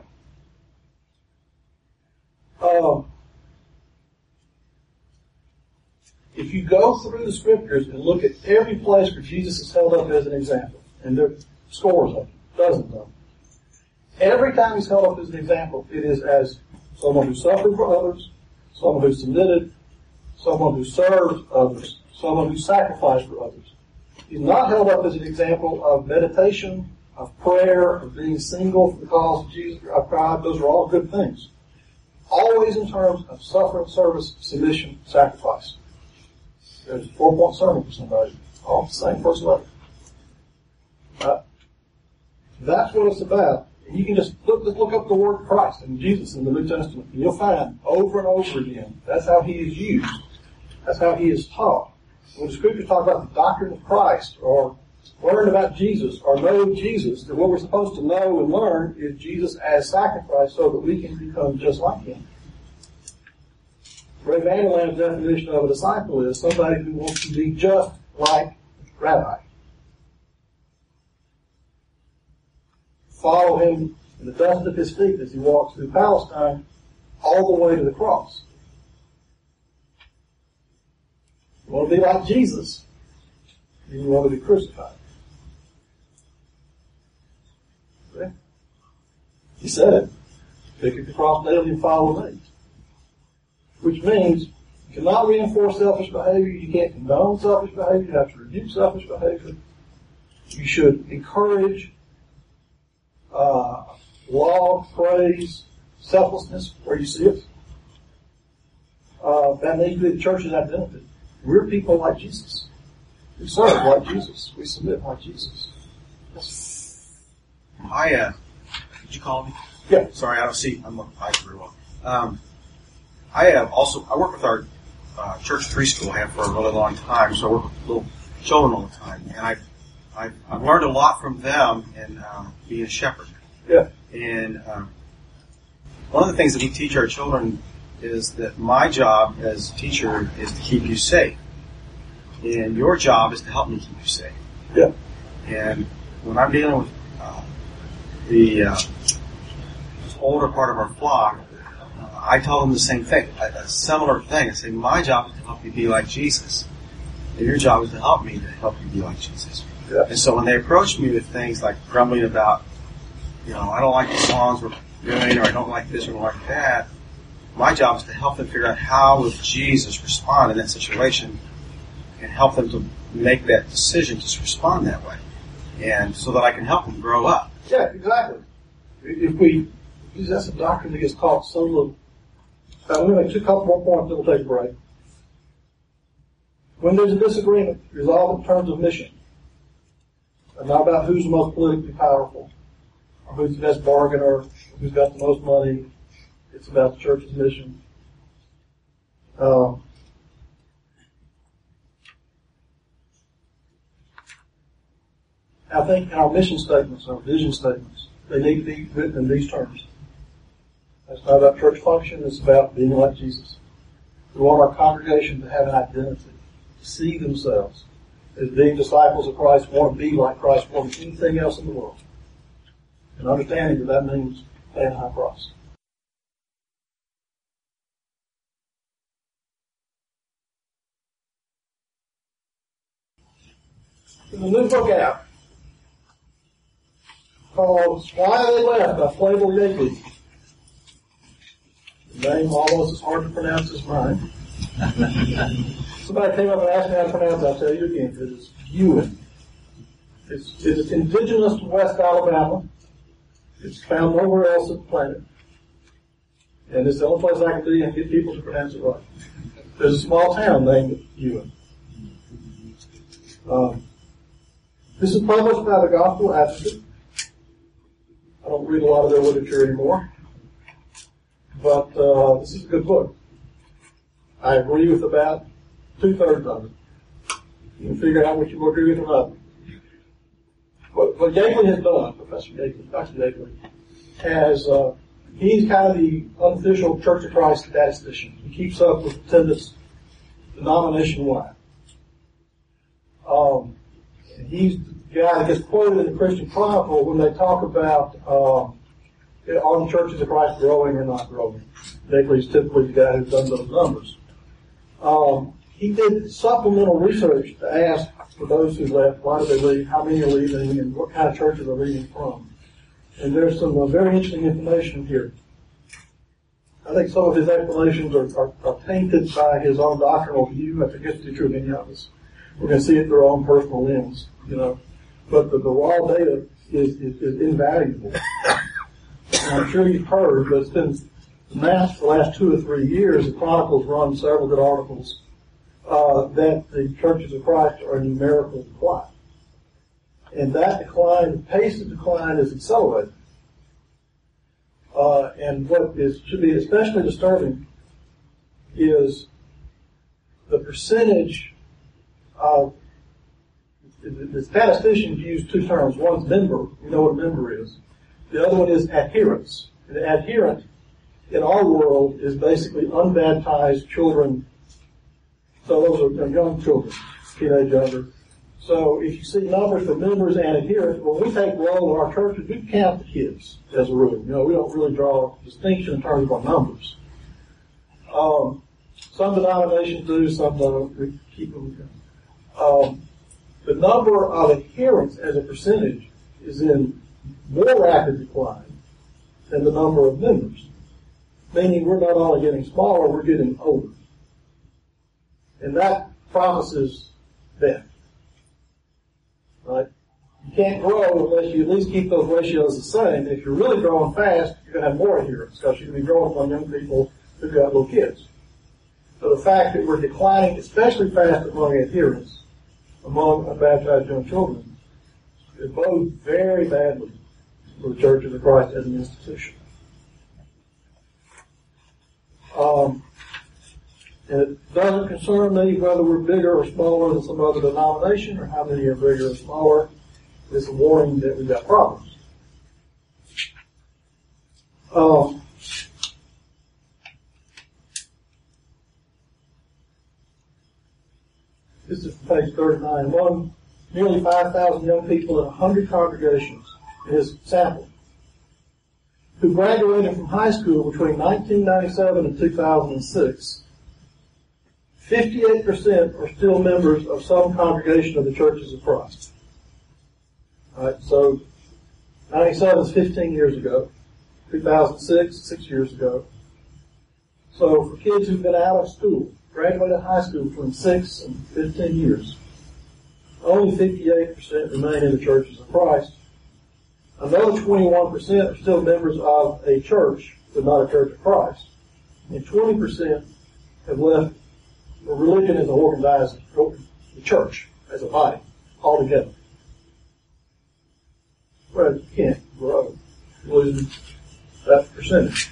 If you go through the scriptures and look at every place where Jesus is held up as an example, and there are scores of them, dozens of them, every time he's held up as an example, it is as someone who suffered for others, someone who submitted, someone who served others, someone who sacrificed for others. He's not held up as an example of meditation, of prayer, of being single for the cause of Jesus, of God. Those are all good things. Always in terms of suffering, service, submission, sacrifice. There's a 4-point sermon for somebody. All the same first letter. That's what it's about. And you can just look up the word Christ and Jesus in the New Testament, and you'll find over and over again, that's how he is used. That's how he is taught. When the scriptures talk about the doctrine of Christ, or learn about Jesus, or know Jesus, then what we're supposed to know and learn is Jesus as sacrifice so that we can become just like him. Ray Vander Lam's definition of a disciple is somebody who wants to be just like Rabbi. Follow him in the dust of his feet as he walks through Palestine all the way to the cross. You want to be like Jesus, then you want to be crucified. Okay? He said it. Pick up the cross daily and follow me. Which means you cannot reinforce selfish behavior, you can't condone selfish behavior, you have to rebuke selfish behavior. You should encourage laud, praise, selflessness where you see it. That needs to be the church's identity. We're people like Jesus. We serve like Jesus. We submit like Jesus. Yes. Did you call me? Yeah. Sorry, I don't see. I'm not very well. I work with our church preschool. I have for a really long time, so I work with little children all the time, and I've learned a lot from them in being a shepherd. Yeah. And one of the things that we teach our children is that my job as a teacher is to keep you safe, and your job is to help me keep you safe. Yeah. And when I'm dealing with the older part of our flock, I tell them the same thing, a similar thing. I say, my job is to help you be like Jesus, and your job is to help me to help you be like Jesus. Yeah. And so when they approach me with things like grumbling about, I don't like the songs we're doing, or I don't like this or I don't like that, my job is to help them figure out how would Jesus respond in that situation, and help them to make that decision to respond that way, and so that I can help them grow up. Yeah, exactly. Because that's a doctrine that gets taught so little. I'm going to make a couple more points, then we'll take a break. When there's a disagreement, resolve in terms of mission. And not about who's the most politically powerful, or who's the best bargainer, or who's got the most money. It's about the church's mission. I think in our mission statements, our vision statements, they need to be written in these terms. It's not about church function, it's about being like Jesus. We want our congregation to have an identity, to see themselves as being disciples of Christ, want to be like Christ more than anything else in the world. And understanding that means paying a high price. There's a new book out called Why They Left by Flavel Yates. The name almost as hard to pronounce as mine. Somebody came up and asked me how to pronounce it. I'll tell you again. It is Ewan. It's indigenous to West Alabama. It's found nowhere else on the planet. And it's the only place I can be and get people to pronounce it right. There's a small town named Ewan. This is published by the Gospel Advocate. I don't read a lot of their literature anymore. But this is a good book. I agree with about 2/3 of it. You can figure out what you agree with or not. What Yakeley has done, Professor Yakeley, Dr. Yakeley, has he's kind of the unofficial Church of Christ statistician. He keeps up with attendance denomination-wide. And he's the guy that gets quoted in the Christian Chronicle when they talk about are the churches of Christ growing or not growing. Bakley's typically the guy who's done those numbers. He did supplemental research to ask for those who left, why do they leave, how many are leaving, and what kind of churches they're leaving from. And there's some very interesting information here. I think some of his explanations are tainted by his own doctrinal view. I think it's true of any of us. We're going to see it through our own personal lens, But the raw data is invaluable. And I'm sure you've heard, but it's been amassed for the last 2 or 3 years. The Chronicle's run several good articles that the churches of Christ are in numerical decline. And that decline, the pace of decline is accelerating. And what should be especially disturbing is the percentage of, the statisticians use 2 terms. One's member, you know what a member is. The other one is adherence. And the adherent in our world is basically unbaptized children. So those are young children, teenage younger. So if you see numbers for members and adherents, when we take roll in our churches, we count the kids as a rule. We don't really draw a distinction in terms of our numbers. Some denominations do, some don't. We keep them. The number of adherents as a percentage is in more rapid decline than the number of members. Meaning we're not only getting smaller, we're getting older. And that promises death. Right? You can't grow unless you at least keep those ratios the same. If you're really growing fast, you're going to have more adherents because you're going to be growing among young people who've got little kids. So the fact that we're declining especially fast among adherents, among baptized young children, it bodes very badly for the Churches of Christ as an institution. And it doesn't concern me whether we're bigger or smaller than some other denomination or how many are bigger or smaller. It's a warning that we've got problems. This is page 39. Among nearly 5,000 young people in 100 congregations in his sample who graduated from high school between 1997 and 2006, 58% are still members of some congregation of the Churches of Christ. All right, so 97 is 15 years ago. 2006, 6 years ago. So for kids who've been out of school, graduated high school between 6 and 15 years, only 58% remain in the Churches of Christ. Another 21% are still members of a church, but not a Church of Christ. And 20% have left religion as an organized, the church as a body, altogether. Well, you can't grow losing that percentage.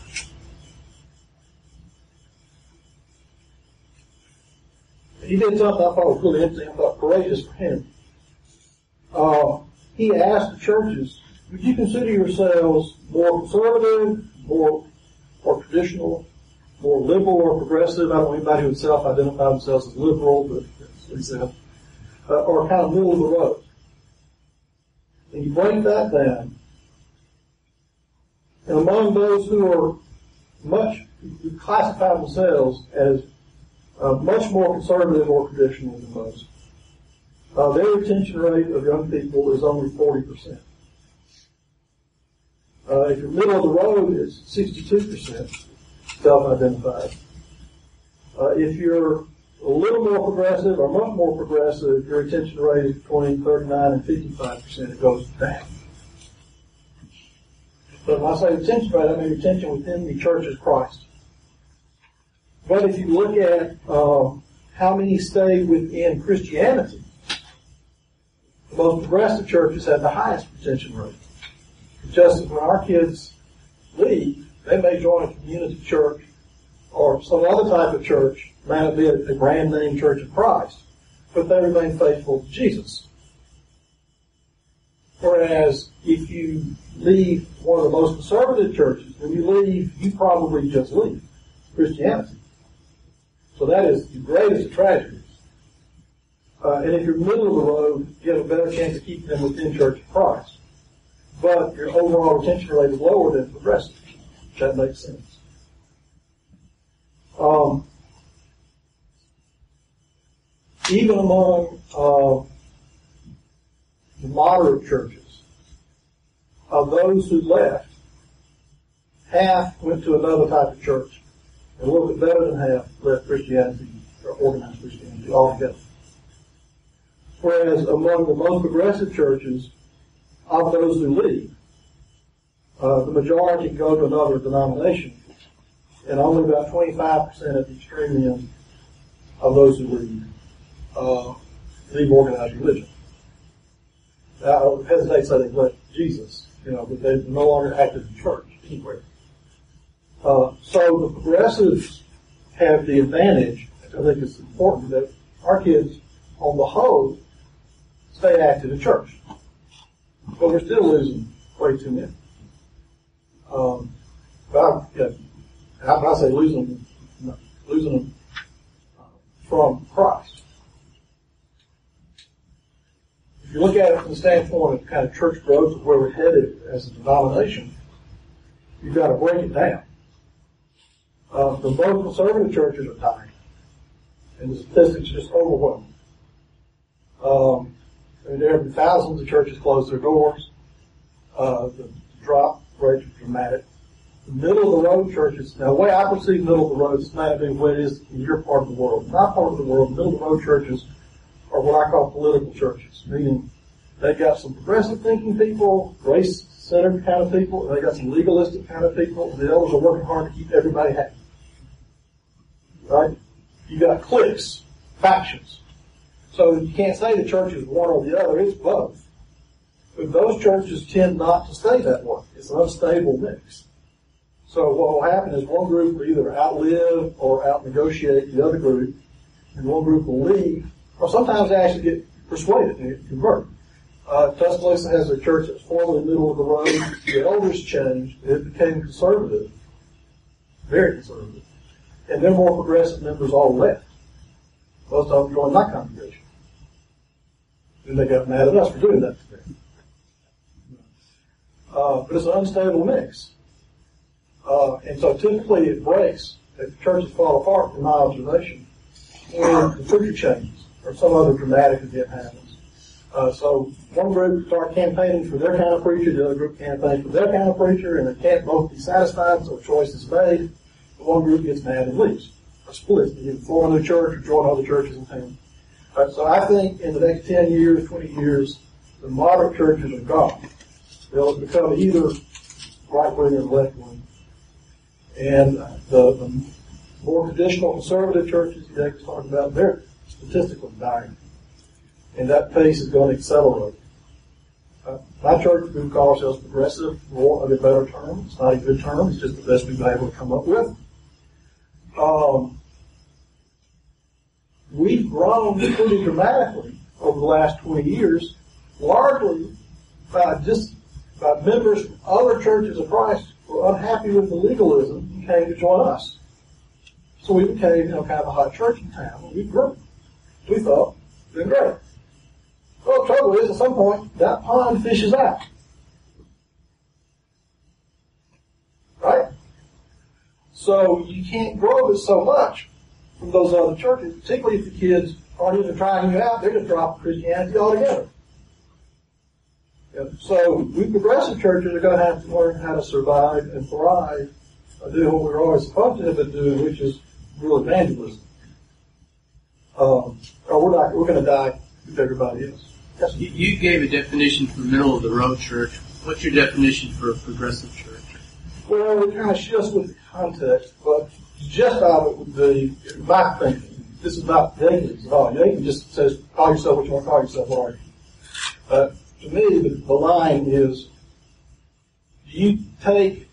He did something I thought was really interesting. I thought courageous for him. He asked the churches, would you consider yourselves more conservative, more traditional, more liberal or progressive? I don't know anybody who would self-identify themselves as liberal, but that's what he said. Or kind of middle of the road. And you break that down. And among those who are who classify themselves as much more conservative or traditional than most, their retention rate of young people is only 40%. If you're middle of the road, it's 62% self-identified. If you're a little more progressive or much more progressive, your retention rate is between 39 and 55%. It goes down. But when I say retention rate, I mean retention within the Church of Christ. But if you look at how many stay within Christianity, the most progressive churches have the highest retention rate. Just as when our kids leave, they may join a community church or some other type of church, may not be a brand name Church of Christ, but they remain faithful to Jesus. Whereas if you leave one of the most conservative churches, when you leave, you probably just leave Christianity. So that is the greatest of tragedies. And if you're middle of the road, you have a better chance of keeping them within Church of Christ. But your overall retention rate is lower than progressive. That makes sense. Even among the moderate churches, of those who left, half went to another type of church, and a little bit better than half left Christianity, or organized Christianity altogether. Whereas among the most progressive churches, of those who leave, the majority go to another denomination, and only about 25% at the extreme end of those who leave organized religion. I hesitate to say they've left Jesus, but they're no longer active in church anywhere. So the progressives have the advantage, I think it's important, that our kids, on the whole, stay active in church. But we're still losing way too many. When I say losing them from Christ. If you look at it from the standpoint of kind of church growth of where we're headed as a denomination, you've got to break it down. The most conservative churches are dying, and the statistics are just overwhelming. There have been thousands of churches close their doors. The drop rates are dramatic. The middle of the road churches, now the way I perceive middle of the road, this may not be what it is in your part of the world. In my part of the world, middle of the road churches are what I call political churches, meaning they've got some progressive thinking people, race-centered kind of people, and they got some legalistic kind of people, and the others are working hard to keep everybody happy. Right? You got cliques, factions. So you can't say the church is one or the other, it's both. But those churches tend not to stay that way. It's an unstable mix. So what will happen is one group will either outlive or outnegotiate the other group, and one group will leave, or sometimes they actually get persuaded and convert. Tuscaloosa has a church that's formerly middle of the road. The elders changed. It became conservative, very conservative. And then more progressive members all left. Most of them joined my congregation. And they got mad at us for doing that to them. But it's an unstable mix. And so typically it breaks, if the churches fall apart, in my observation, when the preacher changes or some other dramatic event happens. So one group start campaigning for their kind of preacher, the other group campaigns for their kind of preacher, and they can't both be satisfied, so a choice is made. One group gets mad and leaves, or splits. You can form a new church or join other churches in town. So I think in the next 10 years, 20 years, the moderate churches are gone. They'll become either right-wing or left-wing. And the more traditional conservative churches you was talking about, they're statistically dying. And that pace is going to accelerate. My church, we would call ourselves progressive, for a better term. It's not a good term, it's just the best we've been able to come up with. We've grown pretty dramatically over the last 20 years, largely by members from other churches of Christ who were unhappy with the legalism and came to join us. So we became, kind of a hot church in town, and we grew. We thought, doing great. Well, the trouble is, at some point, that pond fishes out. Right? So you can't grow it so much from those other churches, particularly if the kids aren't even trying you out, they're just dropping Christianity altogether. So we progressive churches are going to have to learn how to survive and thrive, do what we're always supposed to have been doing, which is real evangelism. Or we're going to die with everybody else. Yes. You gave a definition for middle of the road church. What's your definition for a progressive church? Well, it kind of shifts with the context, but the gist of it would be, my thinking, this is not Yankee at all. Yankee just says, call yourself what you want to call yourself, what are you? To me, the line is, you take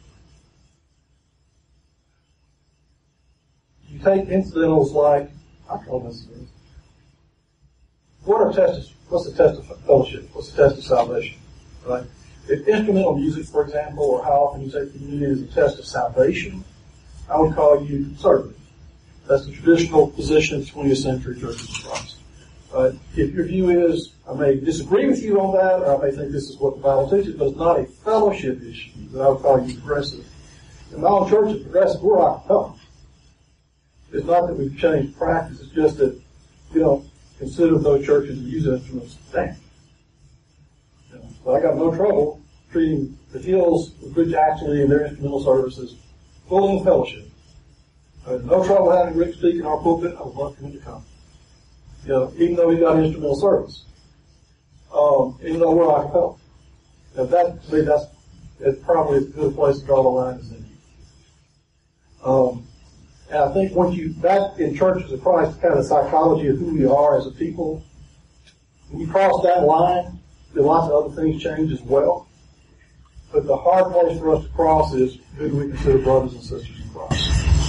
incidentals like, I call this, what's the test of fellowship? What's the test of salvation? Right? If instrumental music, for example, or how often you take communion as a test of salvation, I would call you conservative. That's the traditional position of 20th century churches of Christ. If your view is, I may disagree with you on that, or I may think this is what the Bible teaches, but it's not a fellowship issue, then I would call you progressive. In my own church is progressive, we're a cappella. It's not that we've changed practice, it's just that we don't consider those churches that use instruments damn. But I got no trouble treating the Hills with Rich Actually and their instrumental services fully in fellowship. I had no trouble having Rick speak in our pulpit. I would love for him to come. Even though he's got instrumental service. Even though we're a cappella. Now that, to me, that's probably a good place to draw the line is in you. And I think that in churches of Christ, kind of the psychology of who we are as a people, when you cross that line, then lots of other things change as well. But the hard place for us to cross is who do we consider brothers and sisters in Christ.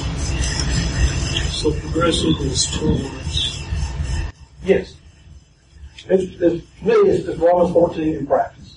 So progressive is tolerance. Yes. To me, it's Romans 14 in practice.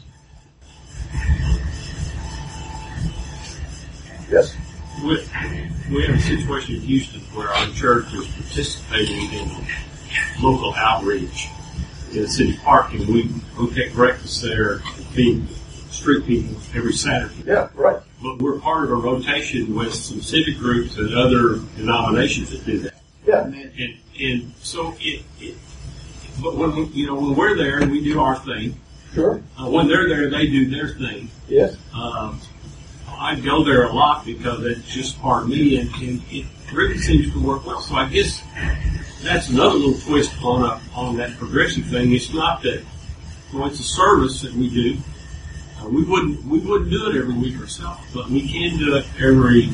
Yes? We have a situation in Houston where our church is participating in local outreach in the city park, and we take breakfast there and feed street people every Saturday. Yeah, right. But we're part of a rotation with some civic groups and other denominations that do that. Yeah. And so but when we're there, we do our thing. Sure. When they're there, they do their thing. Yes. I go there a lot because it's just part of me, and it really seems to work well. So I guess that's another little twist on that progressive thing. It's not that, it's a service that we do. We wouldn't do it every week ourselves, but we can do it every,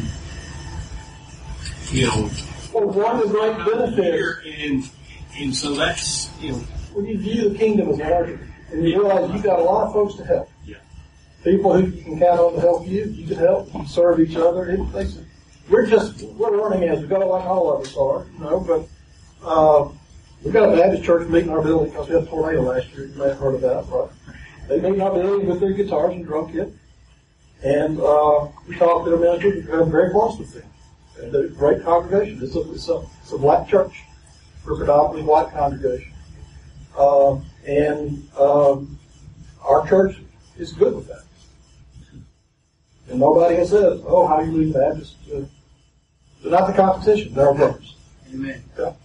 Well, one of the great benefits, and so that's, when you view the kingdom as larger, and you realize you've got a lot of folks to help. Yeah. People who you can count on to help you, you can help, you serve each other. We're learning as we go, like all of us are, but we've got a Baptist church meeting in our building because we had a tornado last year. You may have heard of that, right? They meet in our building with their guitars and drum kit, and we talk to their ministers. We've become very close with them. And they're a great congregation. It's a black church. We're a predominantly white congregation. Our church is good with that. And nobody has said, how do you leave Baptist? They're not the competition. They're our brothers. Amen. Yeah.